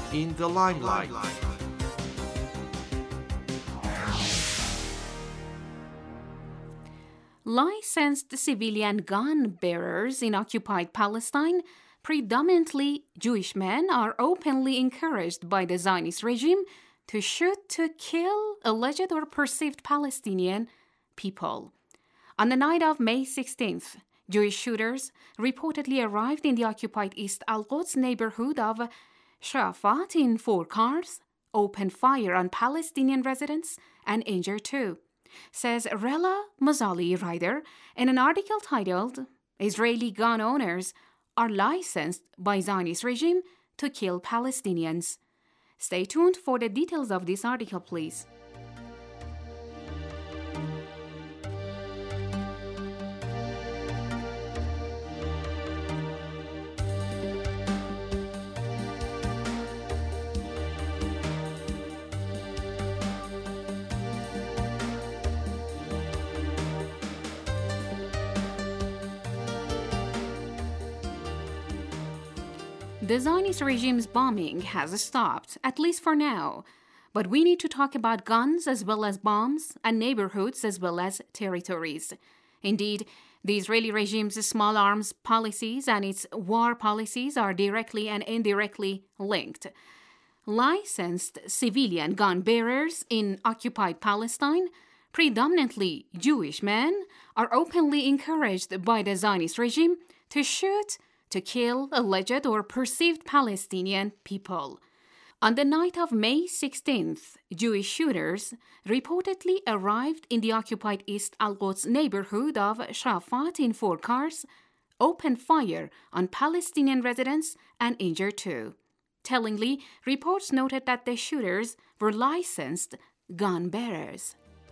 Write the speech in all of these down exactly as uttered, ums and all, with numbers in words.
in the limelight. Licensed civilian gun bearers in occupied Palestine, predominantly Jewish men, are openly encouraged by the Zionist regime to shoot to kill alleged or perceived Palestinian people. On the night of May sixteenth, Jewish shooters reportedly arrived in the occupied East Al-Quds neighborhood of Sharafat in four cars, opened fire on Palestinian residents, and injured two, says Rella Mazzali Ryder in an article titled "Israeli Gun Owners Are Licensed by Zionist Regime to Kill Palestinians." Stay tuned for the details of this article, please. The Zionist regime's bombing has stopped, at least for now. But we need to talk about guns as well as bombs, and neighborhoods as well as territories. Indeed, the Israeli regime's small arms policies and its war policies are directly and indirectly linked. Licensed civilian gun bearers in occupied Palestine, predominantly Jewish men, are openly encouraged by the Zionist regime to shoot to kill alleged or perceived Palestinian people. On the night of May sixteenth, Jewish shooters reportedly arrived in the occupied East Al-Quds neighborhood of Sharafat in four cars, opened fire on Palestinian residents, and injured two. Tellingly, reports noted that the shooters were licensed gun bearers.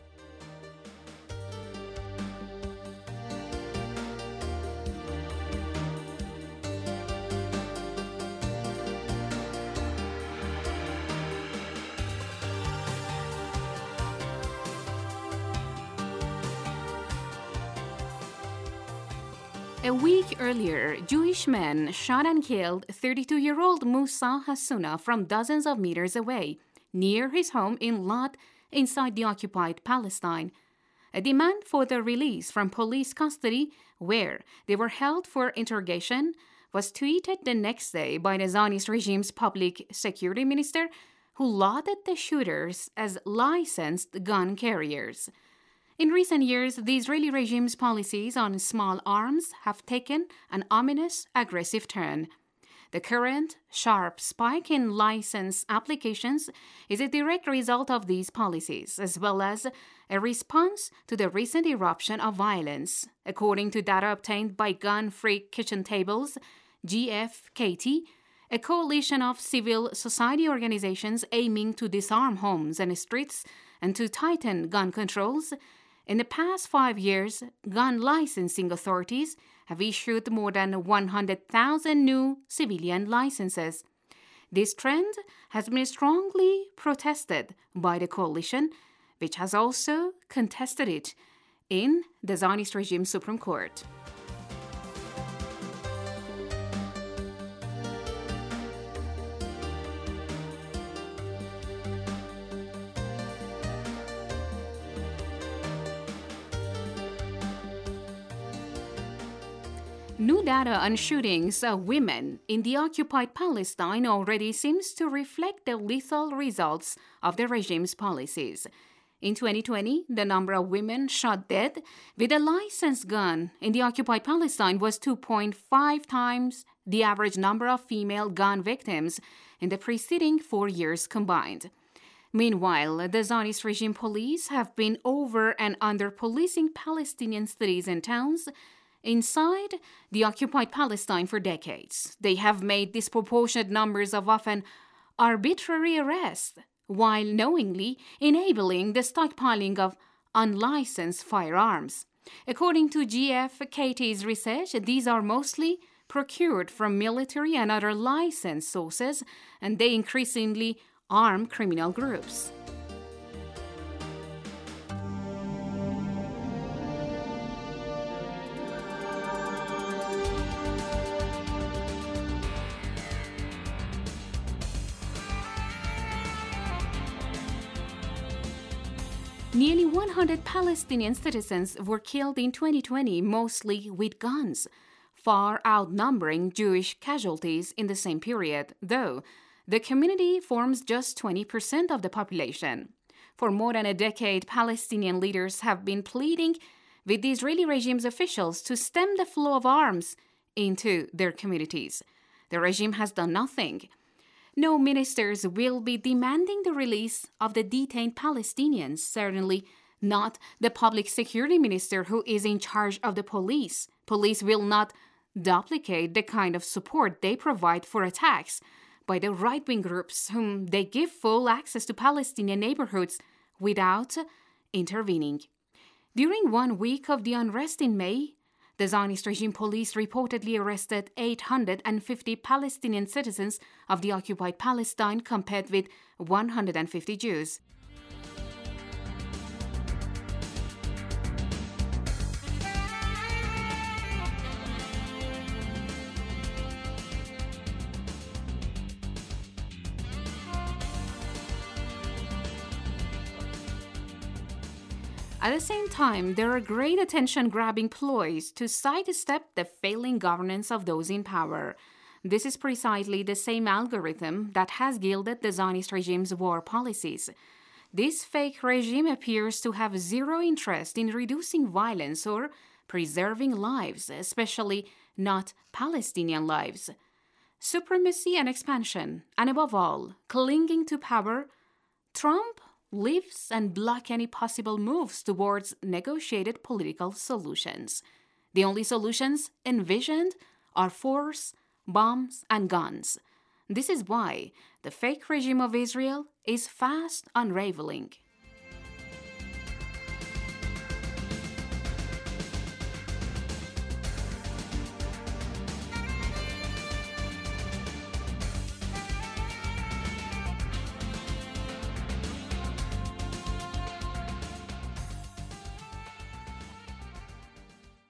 A week earlier, Jewish men shot and killed thirty-two-year-old Musa Hasuna from dozens of meters away, near his home in Lod, inside the occupied Palestine. A demand for their release from police custody, where they were held for interrogation, was tweeted the next day by the Zionist regime's public security minister, who lauded the shooters as licensed gun carriers. In recent years, the Israeli regime's policies on small arms have taken an ominous, aggressive turn. The current sharp spike in license applications is a direct result of these policies, as well as a response to the recent eruption of violence. According to data obtained by Gun Free Kitchen Tables, G F K T, a coalition of civil society organizations aiming to disarm homes and streets and to tighten gun controls, in the past five years, gun licensing authorities have issued more than one hundred thousand new civilian licenses. This trend has been strongly protested by the coalition, which has also contested it in the Zionist regime Supreme Court. New data on shootings of women in the occupied Palestine already seems to reflect the lethal results of the regime's policies. In twenty twenty, the number of women shot dead with a licensed gun in the occupied Palestine was two point five times the average number of female gun victims in the preceding four years combined. Meanwhile, the Zionist regime police have been over and under policing Palestinian cities and towns inside the occupied Palestine for decades. They have made disproportionate numbers of often arbitrary arrests, while knowingly enabling the stockpiling of unlicensed firearms. According to G F K T's research, these are mostly procured from military and other licensed sources, and they increasingly arm criminal groups. Nearly one hundred Palestinian citizens were killed in twenty twenty, mostly with guns, far outnumbering Jewish casualties in the same period, though the community forms just twenty percent of the population. For more than a decade, Palestinian leaders have been pleading with the Israeli regime's officials to stem the flow of arms into their communities. The regime has done nothing. No ministers will be demanding the release of the detained Palestinians, certainly not the public security minister who is in charge of the police. Police will not duplicate the kind of support they provide for attacks by the right-wing groups whom they give full access to Palestinian neighborhoods without intervening. During one week of the unrest in May, the Zionist regime police reportedly arrested eight hundred fifty Palestinian citizens of the occupied Palestine, compared with one hundred fifty Jews. At the same time, there are great attention-grabbing ploys to sidestep the failing governance of those in power. This is precisely the same algorithm that has gilded the Zionist regime's war policies. This fake regime appears to have zero interest in reducing violence or preserving lives, especially not Palestinian lives. Supremacy and expansion, and above all, clinging to power, Trump lives and block any possible moves towards negotiated political solutions. The only solutions envisioned are force, bombs, and guns. This is why the fake regime of Israel is fast unraveling.